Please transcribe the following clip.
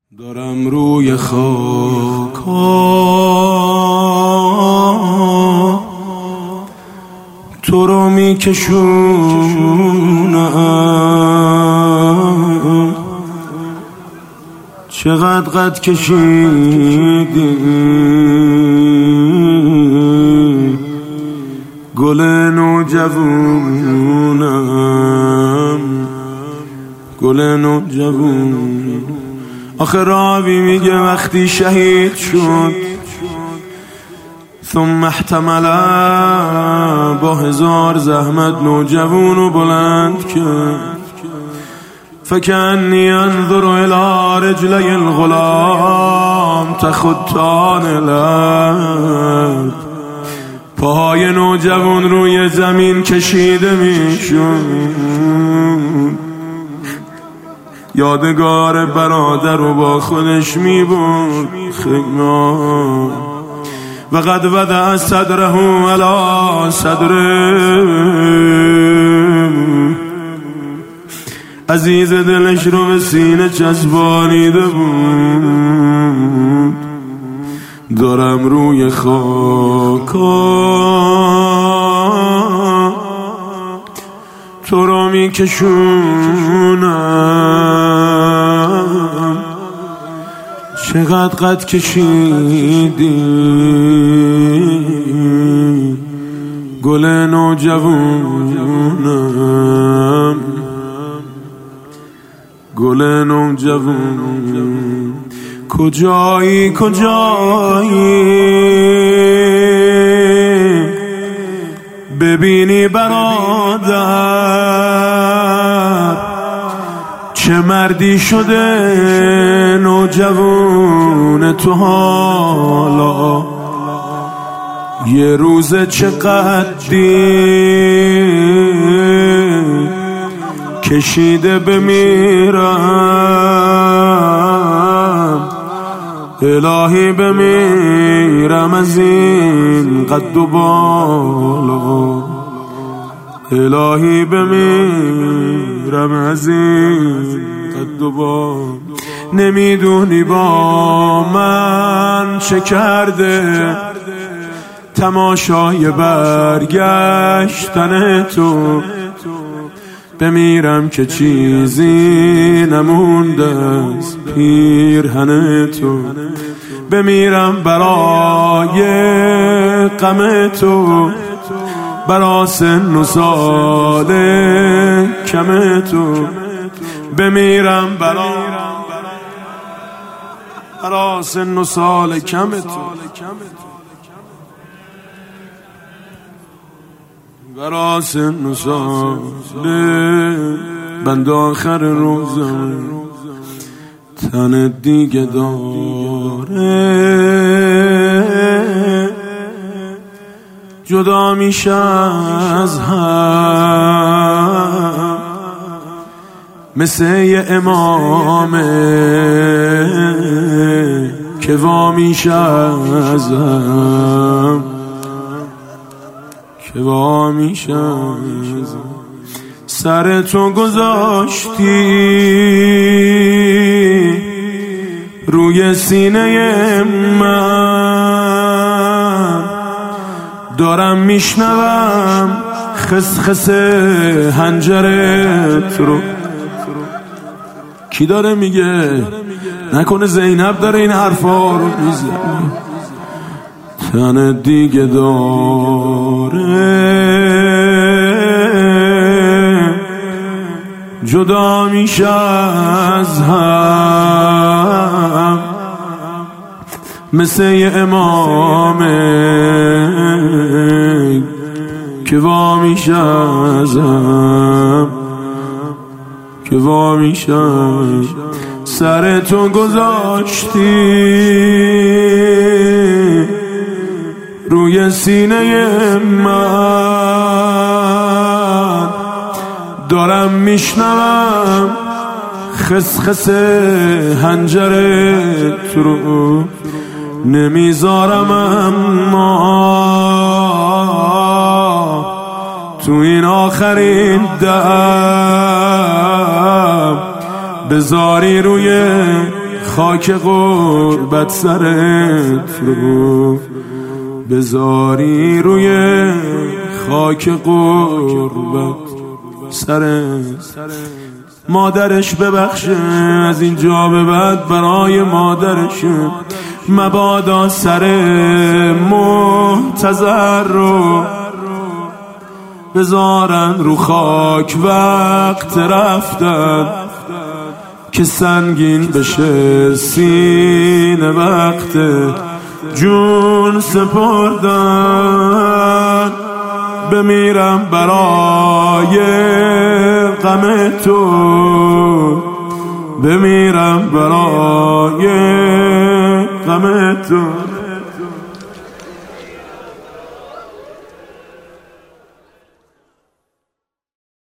دارم روی خاکا تو رو میکشونم، چقدر قد کشیدی گل نوجوونم، گل نوجوون. آخه راوی میگه وقتی شهید شد ثم احتمل، با 1000 زحمت نوجوونو بلند کرد. فکأنی انظر الی رجلی الغلام تخطان الارض، پاهای نوجوان روی زمین کشیده میشد. یادگار برادر رو با خودش میبرد خیمه. و قد وضع صدره علی صدره، عزیز دلش رو به سینه چسبانیده بود. دارم روی خاکا تو رو میکشونم، چقدر قد کشیدی گل نوجوونم، گل نوجوون. کجایی ببینی برادر چه مردی شده نوجوان تو حالا. یه روز چه قدی کشیده بمیرم، الهی بمیرم از این قد و بالا، الهی بمیرم از این قد و بالا. نمیدونی با من چه کرده تماشای برگشتن تو، بمیرم که چیزی نمونده از پیرهن تو، بمیرم برای غم تو، برا سن و سال کم تو، بمیرم برا سن و سال کم تو، برا سن و سال بند آخر روزم تن دیگه داره، جدا میشه از هم مثل یه امامه که وا میشه از هم، که وا میشه از هم. سر تو گذاشتی روی سینه من، دارم میشنوم خسخس حنجرت رو. کی داره میگه؟ نکنه زینب داره این حرفا رو میزنه. تن دیگه داره جدا میشه از هم مثل یه امامه که وا میشه از هم، که وا میشه. سر تو گذاشتی روی سینه من، دارم میشنوم خسخس حنجرت رو. نمیذارم اما تو این آخرین دم بذاری روی خاک غربت سرت رو بذاری روی خاک غربت سرت. مادرش ببخشه از اینجا به بعد برای مادرش مبادا سر محتضر رو بذارن رو خاک وقت رفتن که سنگین بشه سینه وقت جون سپردن. بمیرم برای غم تو، بمیرم برای غم تو.